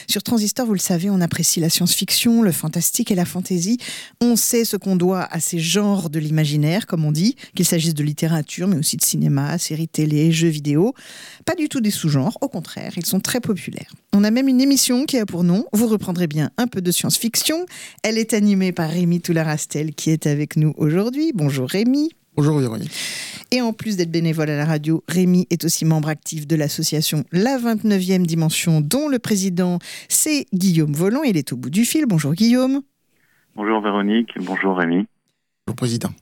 Sur Transistor, vous le savez, on apprécie la science-fiction, le fantastique et la fantaisie. On sait ce qu'on doit à ces genres de l'imaginaire, comme on dit, qu'il s'agisse de littérature, mais aussi de cinéma, séries télé, jeux vidéo. Pas du tout des sous-genres, au contraire, ils sont très populaires. On a même une émission qui a pour nom, vous reprendrez bien un peu de science-fiction. Elle est animée par Rémi Toularastel qui est avec nous aujourd'hui. Bonjour Rémi. Bonjour Véronique. Et en plus d'être bénévole à la radio, Rémi est aussi membre actif de l'association La 29e Dimension, dont le président, c'est Guillaume Volant. Il est au bout du fil. Bonjour Guillaume. Bonjour Véronique, bonjour Rémi. Bonjour Président.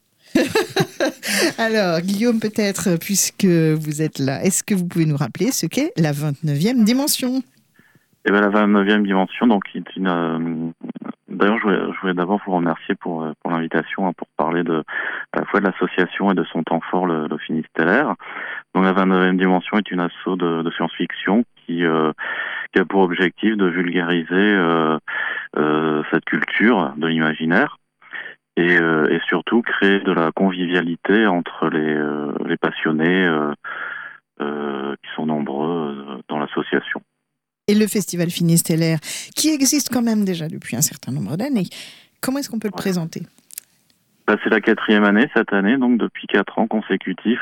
Alors Guillaume, peut-être, puisque vous êtes là, est-ce que vous pouvez nous rappeler ce qu'est la 29e Dimension ? Eh bien, la 29e Dimension, donc, est une... D'ailleurs, je voulais d'abord vous remercier pour l'invitation, pour parler à la fois de l'association et de son temps fort, le Finistère. Donc, la 29e Dimension est une asso de science-fiction qui a pour objectif de vulgariser cette culture de l'imaginaire et surtout créer de la convivialité entre les passionnés qui sont nombreux dans l'association. Et le Festival Finistellaire, qui existe quand même déjà depuis un certain nombre d'années. Comment est-ce qu'on peut le présenter ? C'est la 4e année cette année, donc depuis 4 ans consécutifs.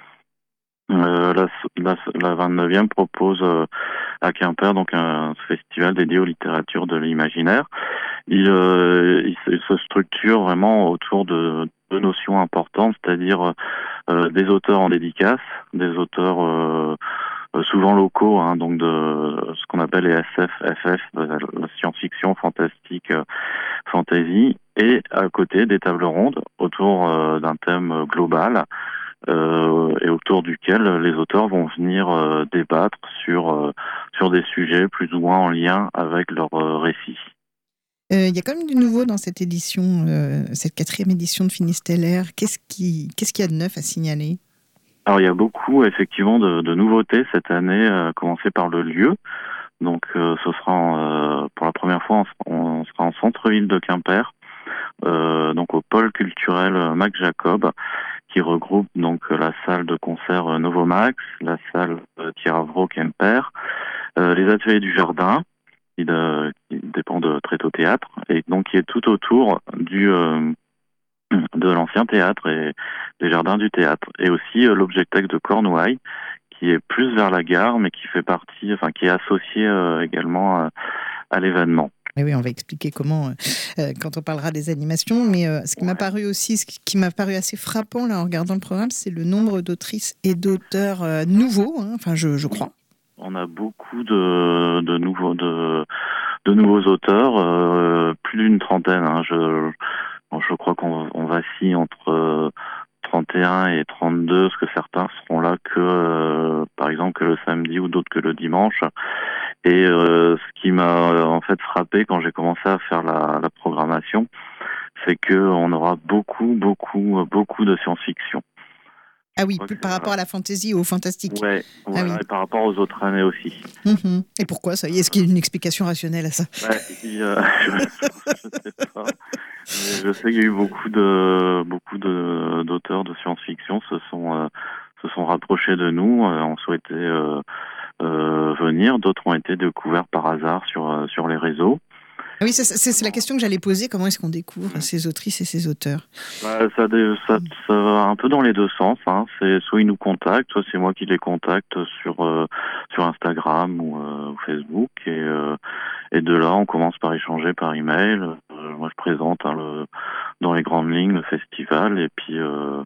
La 29e propose à Quimper donc un festival dédié aux littératures de l'imaginaire. Il se structure vraiment autour de deux notions importantes, c'est-à-dire des auteurs en dédicace, des auteurs souvent locaux, donc de ce qu'on appelle les SFFF, la science-fiction, fantastique, fantasy, et à côté des tables rondes autour d'un thème global et autour duquel les auteurs vont venir débattre sur des sujets plus ou moins en lien avec leur récit. Il y a quand même du nouveau dans cette édition, cette 4e édition de Finistellaire. Qu'est-ce qu'il y a de neuf à signaler ? Alors il y a beaucoup effectivement de nouveautés cette année, à commencer par le lieu. Donc ce sera pour la première fois on sera en centre-ville de Quimper, donc au pôle culturel Mac Jacob, qui regroupe donc la salle de concert Novomax, la salle Thierry Quimper, les ateliers du jardin qui dépend de Tréteau Théâtre, et donc qui est tout autour de l'ancien théâtre et des jardins du théâtre, et aussi l'Objectec de Cornouailles, qui est plus vers la gare, mais qui fait partie, qui est associé également à l'événement. Et oui, on va expliquer comment quand on parlera des animations, mais ce qui m'a paru aussi, ce qui m'a paru assez frappant là en regardant le programme, c'est le nombre d'autrices et d'auteurs nouveaux, je crois. On a beaucoup de nouveaux auteurs, plus d'une trentaine. Je crois qu'on vacille entre 31 et 32, parce que certains seront là que, par exemple, que le samedi ou d'autres que le dimanche. Et ce qui m'a en fait frappé quand j'ai commencé à faire la programmation, c'est qu'on aura beaucoup de science-fiction. Ah oui, par rapport à la fantaisie ou au fantastique. Ouais, voilà, oui. Et par rapport aux autres années aussi. Mmh. Et pourquoi ça ? Est-ce qu'il y a une explication rationnelle à ça ? Je sais pas. Mais je sais qu'il y a eu beaucoup d'auteurs de science-fiction se sont rapprochés de nous, ont souhaité venir. D'autres ont été découverts par hasard sur les réseaux. Oui, c'est la question que j'allais poser. Comment est-ce qu'on découvre ces autrices et ces auteurs ? Ça va un peu dans les deux sens. C'est soit ils nous contactent, soit c'est moi qui les contacte sur Instagram ou Facebook. Et de là, on commence par échanger par email. Moi, je présente dans les grandes lignes le festival. Et puis,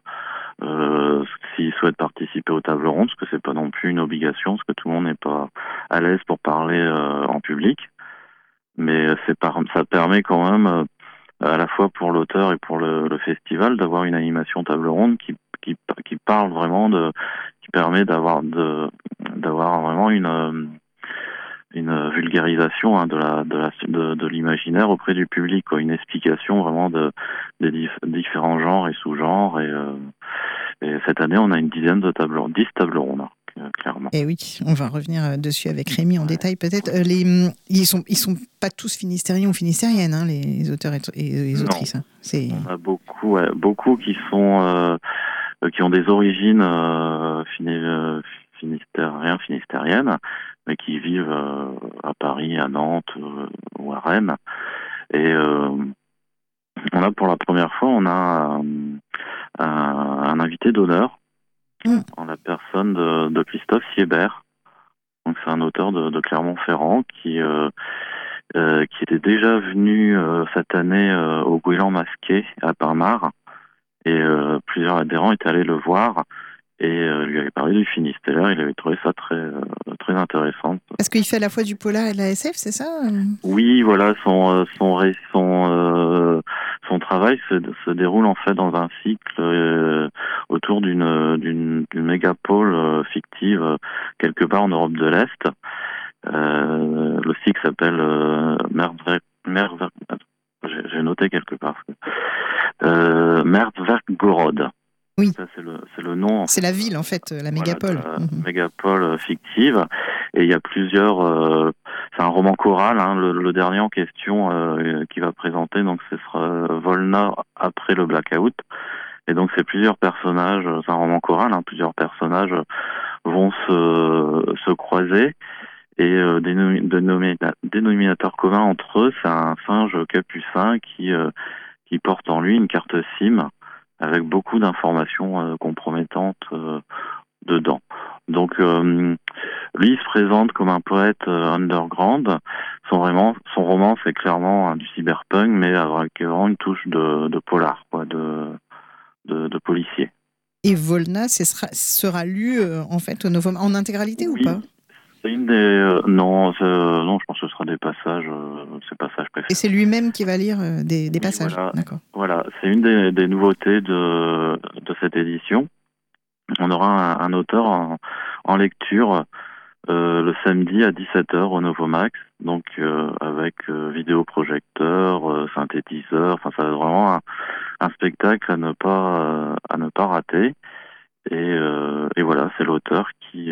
s'ils souhaitent participer aux tables rondes, parce que c'est pas non plus une obligation, parce que tout le monde n'est pas à l'aise pour parler en public. Mais ça permet quand même, à la fois pour l'auteur et pour le festival, d'avoir une animation table ronde qui parle vraiment qui permet d'avoir vraiment une vulgarisation de l'imaginaire auprès du public, quoi. Une explication vraiment des différents genres et sous-genres. Et cette année, on a une dizaine de 10 tables rondes. Clairement. Et oui, on va revenir dessus avec Rémi en détail peut-être. Ils sont pas tous finistériens ou finistériennes, les auteurs et les autrices. On a beaucoup qui ont des origines finistériens, finistériennes, mais qui vivent à Paris, à Nantes ou à Rennes. Et on a pour la première fois, on a un invité d'honneur en la personne de Christophe Siebert. Donc c'est un auteur de Clermont-Ferrand qui était déjà venu cette année au Goéland masqué à Parmar. Et plusieurs adhérents étaient allés le voir et lui avaient parlé du Finistère. Il avait trouvé ça très intéressant. Parce qu'il fait à la fois du polar et de la SF, c'est ça ? Oui, voilà, son travail se déroule en fait dans un cycle autour d'une mégapole fictive quelque part en Europe de l'Est. Le cycle s'appelle j'ai noté quelque part. Merzwerkgorod. Oui. Ça, c'est le nom. C'est la ville, en fait, la mégapole. Voilà, mégapole fictive. Et il y a plusieurs... c'est un roman choral, hein, le dernier en question qui va présenter. Donc, ce sera Volna après le blackout. Et donc, c'est plusieurs personnages. C'est un roman choral, hein, plusieurs personnages vont se croiser. Et dénominateur commun entre eux, c'est un singe capucin qui porte en lui une carte SIM avec beaucoup d'informations compromettantes dedans. Donc lui, il se présente comme un poète underground. Son roman, c'est clairement du cyberpunk, mais avec vraiment une touche de polar, quoi, de policier. Et Volna sera lu en fait en intégralité, oui, ou pas ? C'est une des non, je pense que ce sera des passages, ces passages préférés. Et c'est lui-même qui va lire des passages. Voilà, d'accord. Voilà, c'est une des nouveautés de cette édition. On aura un auteur en lecture le samedi à 17h au Novomax, donc avec vidéoprojecteur, synthétiseur. Enfin, ça va être vraiment un spectacle à ne pas rater. Et voilà, c'est l'auteur qui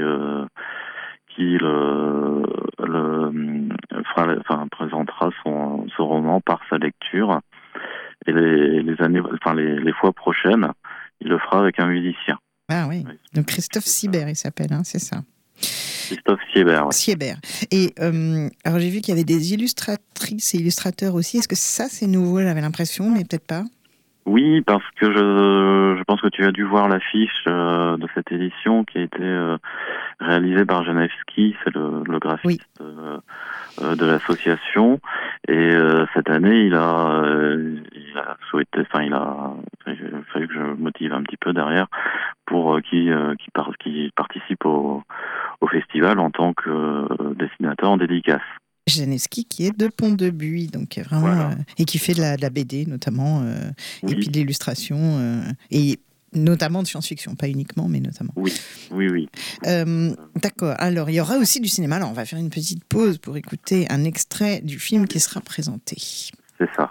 présentera son roman par sa lecture. Et les fois prochaines, il le fera avec un musicien. Ah oui. Donc Christophe Siebert, il s'appelle, hein, c'est ça. Christophe Siebert. Ouais. Siebert. Et alors j'ai vu qu'il y avait des illustratrices et illustrateurs aussi. Est-ce que ça c'est nouveau ? J'avais l'impression, mais peut-être pas. Oui, parce que je pense que tu as dû voir l'affiche de cette édition qui a été réalisée par Janevski, c'est le graphiste de l'association. Et cette année, il a souhaité, il fallu que je motive un petit peu derrière pour qu'il participe au festival en tant que dessinateur en dédicace. Janevski qui est de Pont-de-Buis, donc vraiment voilà. Et qui fait de la BD notamment, oui. Et puis de l'illustration et notamment de science-fiction, pas uniquement, mais notamment. Oui. D'accord. Alors il y aura aussi du cinéma. Alors on va faire une petite pause pour écouter un extrait du film qui sera présenté. C'est ça.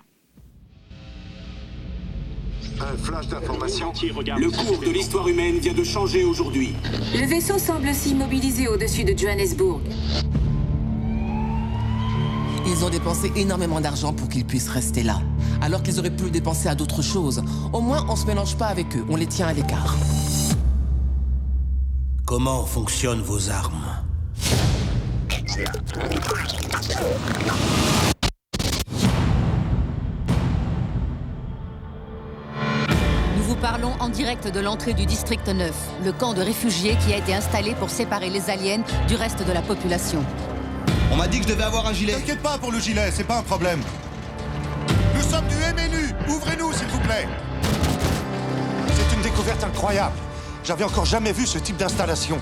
Un flash d'information. Le cours de l'histoire humaine vient de changer aujourd'hui. Le vaisseau semble s'immobiliser au-dessus de Johannesburg. Ils ont dépensé énormément d'argent pour qu'ils puissent rester là, alors qu'ils auraient pu le dépenser à d'autres choses. Au moins, on se mélange pas avec eux, on les tient à l'écart. Comment fonctionnent vos armes ? Nous vous parlons en direct de l'entrée du district 9, le camp de réfugiés qui a été installé pour séparer les aliens du reste de la population. On m'a dit que je devais avoir un gilet. T'inquiète pas pour le gilet, c'est pas un problème. Nous sommes du MNU, ouvrez-nous s'il vous plaît. C'est une découverte incroyable. J'avais encore jamais vu ce type d'installation.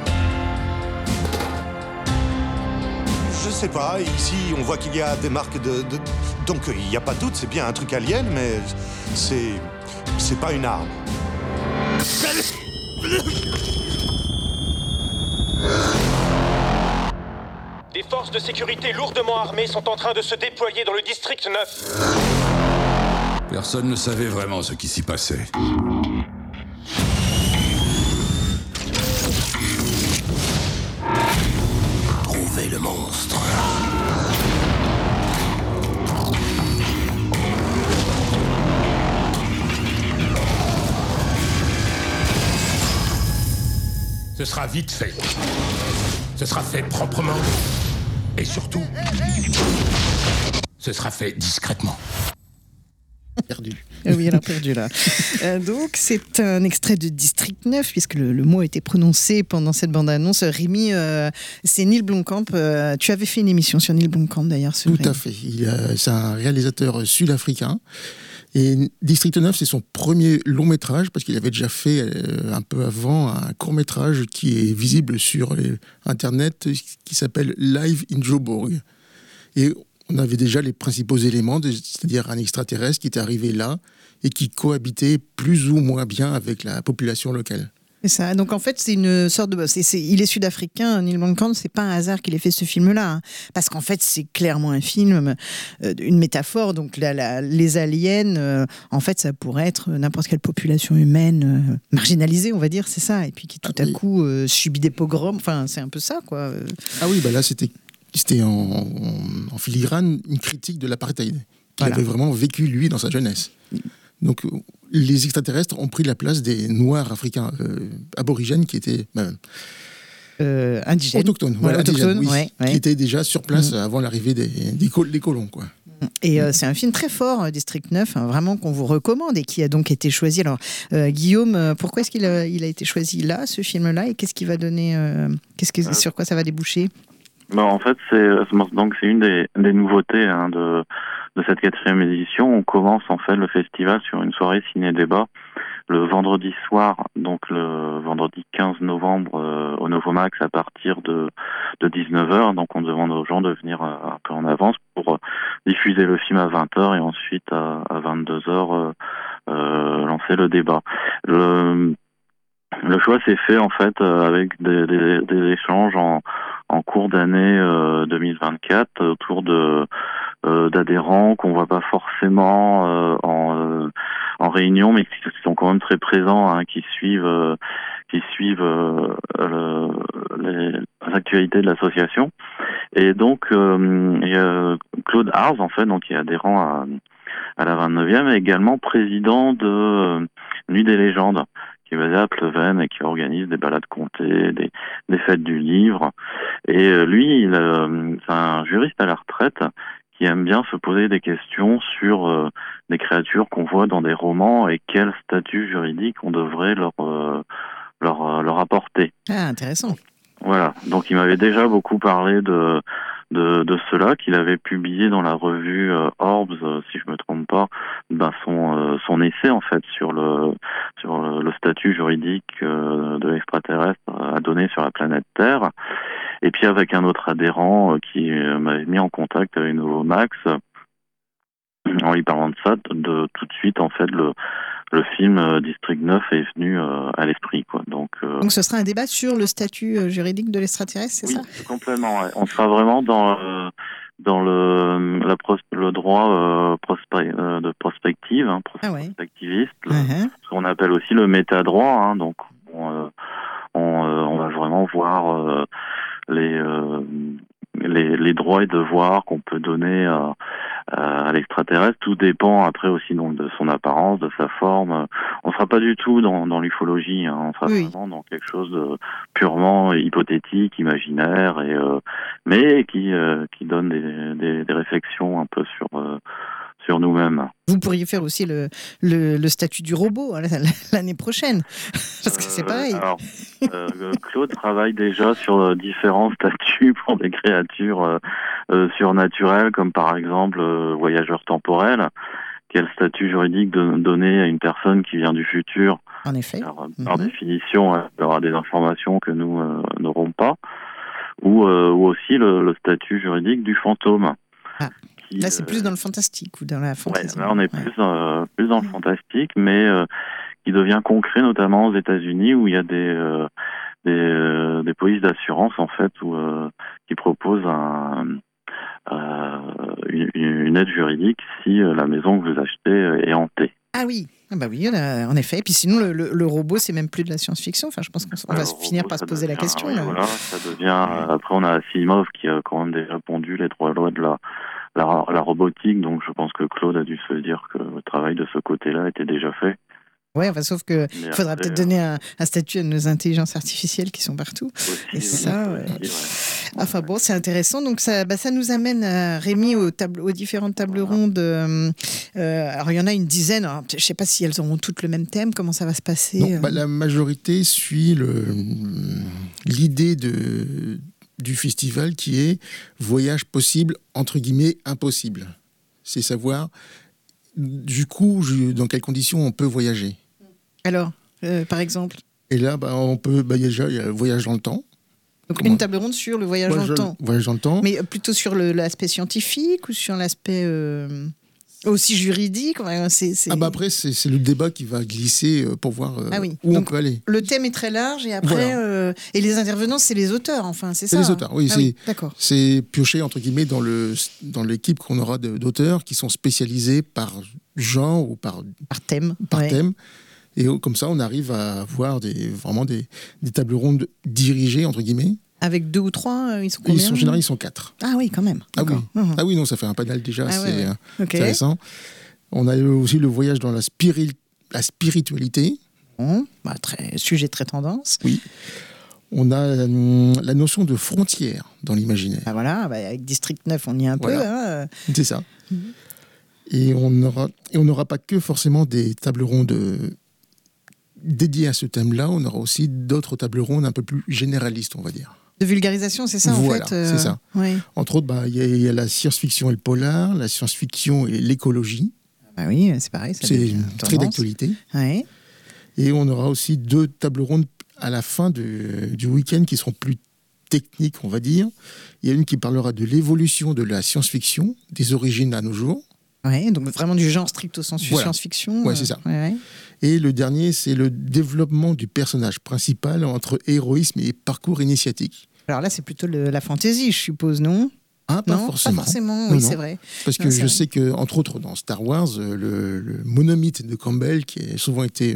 Je sais pas, ici on voit qu'il y a des marques Donc il n'y a pas de doute, c'est bien un truc alien, mais c'est pas une arme. Des forces de sécurité lourdement armées sont en train de se déployer dans le district 9. Personne ne savait vraiment ce qui s'y passait. Trouvez le monstre. Ce sera vite fait. Ce sera fait proprement. Et surtout, ce sera fait discrètement. Perdu. Oui, elle a perdu là. Donc, c'est un extrait de District 9, puisque le mot a été prononcé pendant cette bande-annonce. Rémi, c'est Neil Blomkamp. Tu avais fait une émission sur Neil Blomkamp d'ailleurs. Tout à fait. C'est un réalisateur sud-africain. Et District 9, c'est son premier long métrage, parce qu'il avait déjà fait un peu avant un court métrage qui est visible sur Internet, qui s'appelle Live in Joburg. Et on avait déjà les principaux éléments, c'est-à-dire un extraterrestre qui était arrivé là et qui cohabitait plus ou moins bien avec la population locale. C'est ça. Donc en fait, c'est une sorte de. Il est sud-africain, Neil Blomkamp. C'est pas un hasard qu'il ait fait ce film-là, hein, parce qu'en fait, c'est clairement un film, une métaphore. Donc les aliens, en fait, ça pourrait être n'importe quelle population humaine marginalisée, on va dire, c'est ça. Et puis qui tout à coup subit des pogroms. Enfin, c'est un peu ça, quoi. Ah oui, bah là, c'était en filigrane une critique de l'apartheid qu'il avait vraiment vécu lui dans sa jeunesse. Donc les extraterrestres ont pris la place des Noirs africains aborigènes qui étaient indigènes, autochtones, autochtones, qui étaient déjà sur place avant l'arrivée des colons, quoi. Et c'est un film très fort, District 9, hein, vraiment qu'on vous recommande et qui a donc été choisi. Alors, Guillaume, pourquoi est-ce qu'il a été choisi là, ce film-là, et qu'est-ce qu'il va donner, sur quoi ça va déboucher? En fait, c'est une des nouveautés de cette 4e édition. On commence en fait le festival sur une soirée ciné-débat le vendredi soir, donc le vendredi 15 novembre au Novomax à partir de 19h. Donc on demande aux gens de venir un peu en avance pour diffuser le film à 20h et ensuite à 22h lancer le débat. Le choix s'est fait en fait avec des échanges en cours d'année 2024 autour d'adhérents qu'on voit pas forcément en réunion, mais qui sont quand même très présents, hein, qui suivent les actualités de l'association. Et donc il y a Claude Ars en fait, donc qui est adhérent à la 29e, et également président de Nuit des légendes, qui est basé à Pleven et qui organise des balades comptées, des fêtes du livre. Et lui, c'est un juriste à la retraite qui aime bien se poser des questions sur des créatures qu'on voit dans des romans et quel statut juridique on devrait leur apporter. Ah, intéressant. Voilà. Donc il m'avait déjà beaucoup parlé de cela, qu'il avait publié dans la revue Orbs, si je me trompe pas, son essai en fait sur le statut juridique de l'extraterrestre à donner sur la planète Terre. Et puis avec un autre adhérent qui m'avait mis en contact avec Novomax en lui parlant de ça, de tout de suite en fait le film District 9 est venu à l'esprit, quoi. Donc ce sera un débat sur le statut juridique de l'extraterrestre, c'est ça? Oui, complètement. Ouais. On sera vraiment dans le droit de prospective, hein, prospectiviste, ce qu'on appelle aussi le métadroit. Hein, donc on va vraiment voir les droits et devoirs qu'on peut donner à l'extraterrestre. Tout dépend après aussi donc de son apparence, de sa forme. On sera pas du tout dans l'ufologie, hein. On sera vraiment dans quelque chose de purement hypothétique, imaginaire, mais qui donne des réflexions un peu sur nous-mêmes. Vous pourriez faire aussi le statut du robot l'année prochaine, parce que c'est pareil. Alors, Claude travaille déjà sur différents statuts pour des créatures surnaturelles, comme par exemple voyageur temporel. Quel statut juridique donner à une personne qui vient du futur? En effet. Par définition, elle aura des informations que nous n'aurons pas. Ou aussi le statut juridique du fantôme. Là, c'est plus dans le fantastique ou dans la fantaisie. Ouais, là, on est plus dans le fantastique, mais qui devient concret, notamment aux États-Unis, où il y a des polices d'assurance, en fait, qui proposent une aide juridique si la maison que vous achetez est hantée. Ah oui, oui, en effet. Et puis sinon, le robot, c'est même plus de la science-fiction. Enfin, je pense qu'on va finir par se poser la question. Oui, voilà, ça devient. Après, on a Asimov qui a quand même déjà pondu les 3 lois de la robotique. Donc, je pense que Claude a dû se dire que le travail de ce côté-là était déjà fait. Ouais, enfin, sauf qu'il faudra peut-être donner un statut à nos intelligences artificielles qui sont partout. Aussi, Et ça, ouais. Enfin bon, c'est intéressant. Donc ça nous amène, Rémi, aux différentes tables rondes. Alors il y en a une dizaine. Alors, je ne sais pas si elles auront toutes le même thème. Comment ça va se passer? Non, la majorité suit l'idée du festival qui est voyage possible, entre guillemets, impossible. C'est savoir, du coup, dans quelles conditions on peut voyager. Alors, par exemple? Et là, on peut, il y a le voyage dans le temps. Donc une table ronde sur le voyage dans le temps. Voyage dans le temps. Mais plutôt sur l'aspect scientifique ou sur l'aspect aussi juridique? Après, c'est le débat qui va glisser pour voir où on peut aller. Le thème est très large et après, et les intervenants, c'est les auteurs, enfin, c'est ça? C'est les auteurs, oui. D'accord. C'est pioché, entre guillemets, dans l'équipe qu'on aura d'auteurs qui sont spécialisés par genre ou par thème. Thème. Et comme ça, on arrive à avoir vraiment des tables rondes dirigées, entre guillemets. Avec 2 ou 3, ils sont combien? En général, ils sont 4. Ah oui, quand même. Ah oui, non, ça fait un panel déjà assez intéressant. Okay. On a aussi le voyage dans la spiritualité. Sujet très tendance. Oui. On a la notion de frontière dans l'imaginaire. Ah voilà, avec District 9, on y est un peu. Hein. C'est ça. Et on n'aura pas que forcément des tables rondes dédiées à ce thème-là, on aura aussi d'autres tables rondes un peu plus généralistes, on va dire. De vulgarisation, c'est ça, en fait c'est ça. Ouais. Entre autres, il y a la science-fiction et le polar, la science-fiction et l'écologie. Oui, c'est pareil. C'est très d'actualité. Ouais. Et on aura aussi 2 tables rondes à la fin du week-end qui seront plus techniques, on va dire. Il y a une qui parlera de l'évolution de la science-fiction, des origines à nos jours. Oui, donc vraiment du genre stricto sensu science-fiction. Oui, c'est ça. Et le dernier, c'est le développement du personnage principal entre héroïsme et parcours initiatique. Alors là, c'est plutôt la fantaisie, je suppose, non? Pas forcément. Pas forcément, oui, c'est vrai. Parce que je sais que, entre autres, dans Star Wars, le monomythe de Campbell, qui a souvent été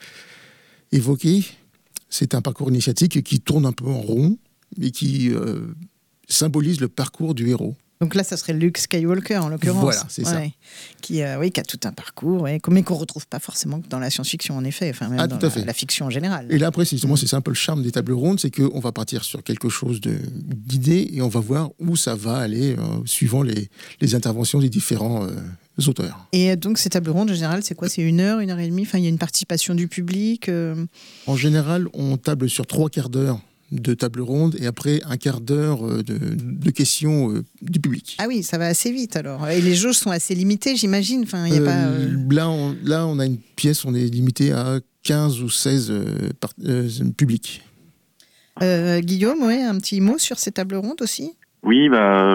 évoqué, c'est un parcours initiatique qui tourne un peu en rond, mais qui symbolise le parcours du héros. Donc là, ça serait Luke Skywalker, en l'occurrence. Voilà, c'est ça. Qui a tout un parcours, mais qu'on ne retrouve pas forcément dans la science-fiction, en effet, enfin, même dans la fiction en général. Et là, après, c'est ça un peu le charme des tables rondes, c'est qu'on va partir sur quelque chose d'idée et on va voir où ça va aller, suivant les interventions des différents auteurs. Et donc, ces tables rondes, en général, c'est quoi? C'est 1 heure, 1 heure et demie? Enfin, il y a une participation du public En général, on table sur 3 quarts d'heure de table ronde et après 1 quart d'heure de questions du public. Ah oui, ça va assez vite alors. Et les jauges sont assez limitées, j'imagine. Enfin, y a pas, Là, on a une pièce, on est limité à 15 ou 16 publics. Guillaume, un petit mot sur ces tables rondes aussi? Oui,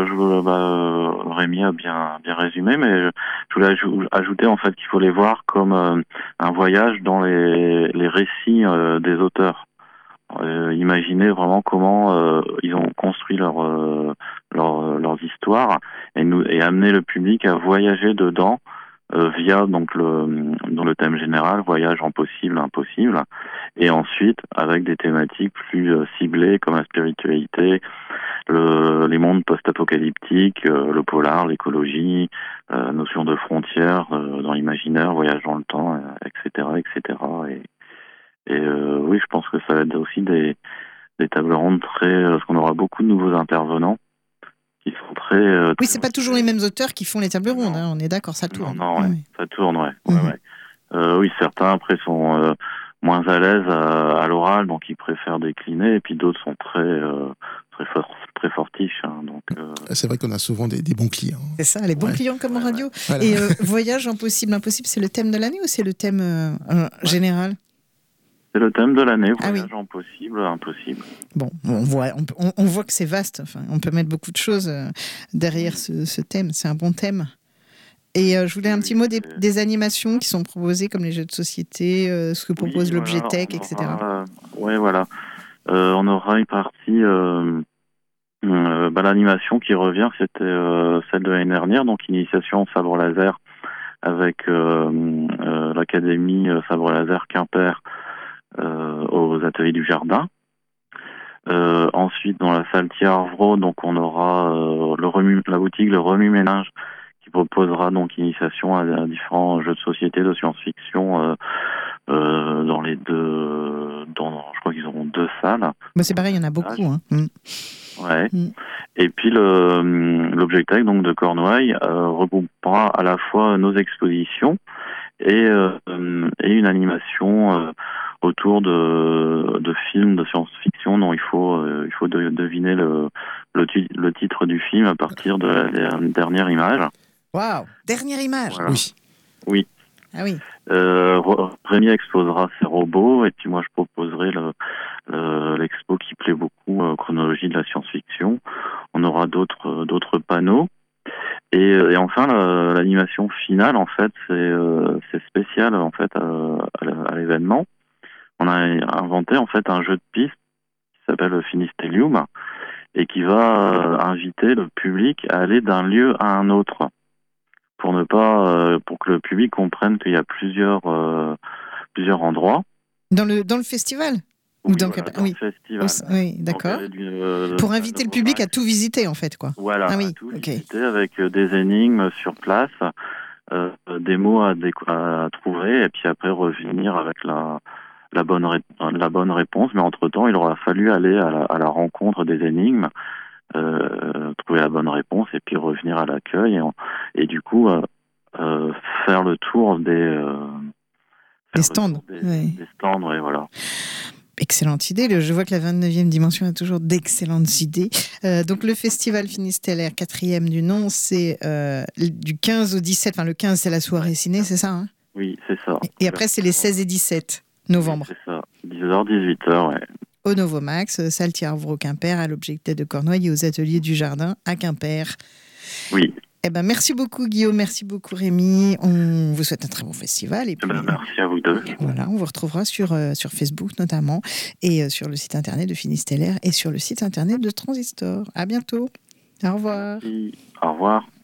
Rémi a bien résumé, mais je voulais ajouter en fait qu'il faut les voir comme un voyage dans les récits des auteurs. Imaginer vraiment comment ils ont construit leurs histoires et amener le public à voyager dedans via dans le thème général, voyage en possible, impossible, et ensuite avec des thématiques plus ciblées comme la spiritualité, les mondes post-apocalyptiques, le polar, l'écologie, notion de frontières dans l'imaginaire, voyage dans le temps, etc., etc. Et oui, je pense que ça va être aussi des tables rondes parce qu'on aura beaucoup de nouveaux intervenants qui sont très... Oui, c'est pas toujours les mêmes auteurs qui font les tables rondes, on est d'accord, ça tourne. Ça tourne, oui, certains après sont moins à l'aise à l'oral, donc ils préfèrent décliner, et puis d'autres sont très fortiches. C'est vrai qu'on a souvent des bons clients. C'est ça, les bons clients comme en radio. Voilà. Et voyage impossible, c'est le thème de l'année ou c'est le thème général? C'est le thème de l'année, voyage impossible, impossible. Bon, on voit que c'est vaste. Enfin, on peut mettre beaucoup de choses derrière ce thème. C'est un bon thème. Et je voulais un petit mot des animations qui sont proposées, comme les jeux de société, ce que propose l'objet tech, etc. Oui, voilà. On aura une partie... l'animation qui revient, c'était celle de l'année dernière, donc initiation au sabre laser avec l'académie sabre laser Quimper, aux ateliers du jardin. Ensuite, dans la salle Thiervreau, donc on aura la boutique Le Remue-Ménage qui proposera donc initiation à différents jeux de société de science-fiction dans les deux, je crois qu'ils auront 2 salles. C'est pareil, il y en a beaucoup. Hein. Ouais. Et puis l'Objectec donc de Cornouailles regroupera à la fois nos expositions et une animation autour de films de science-fiction dont il faut deviner le titre du film à partir de la dernière image. Waouh, dernière image. Voilà. Oui. Ah oui. Rémi exposera ses robots et puis moi je proposerai l'expo qui plaît beaucoup, chronologie de la science-fiction. On aura d'autres panneaux et enfin l'animation finale en fait c'est spécial en fait à l'événement. On a inventé en fait un jeu de piste qui s'appelle Finistellium et qui va inviter le public à aller d'un lieu à un autre. Pour que le public comprenne qu'il y a plusieurs endroits. Dans le festival Oui, dans le festival. Oui, d'accord. Pour inviter le public à tout visiter, en fait, quoi. Voilà, à tout visiter avec des énigmes sur place, des mots à trouver, et puis après revenir avec la bonne réponse. Mais entre-temps, il aura fallu aller à la rencontre des énigmes, trouver la bonne réponse et puis revenir à l'accueil et du coup faire le tour des stands. Des stands, ouais, voilà. Excellente idée. Je vois que la 29e dimension a toujours d'excellentes idées. Donc le festival Finistellaire, 4e du nom, c'est du 15 au 17. Enfin, le 15, c'est la soirée ciné, c'est ça, hein? Oui, c'est ça. Et après, c'est les 16 et 17 novembre. Oui, c'est ça. 10h, 18h, ouais. Au Novomax, salle Thierry-Quimper, à l'Objectec de Cornouailles et aux Ateliers du Jardin à Quimper. Oui. Merci beaucoup Guillaume, merci beaucoup Rémi. On vous souhaite un très bon festival. Et puis, merci à vous deux. Voilà, on vous retrouvera sur Facebook notamment et sur le site internet de Finistellaire et sur le site internet de Transistor. À bientôt. Au revoir. Merci. Au revoir.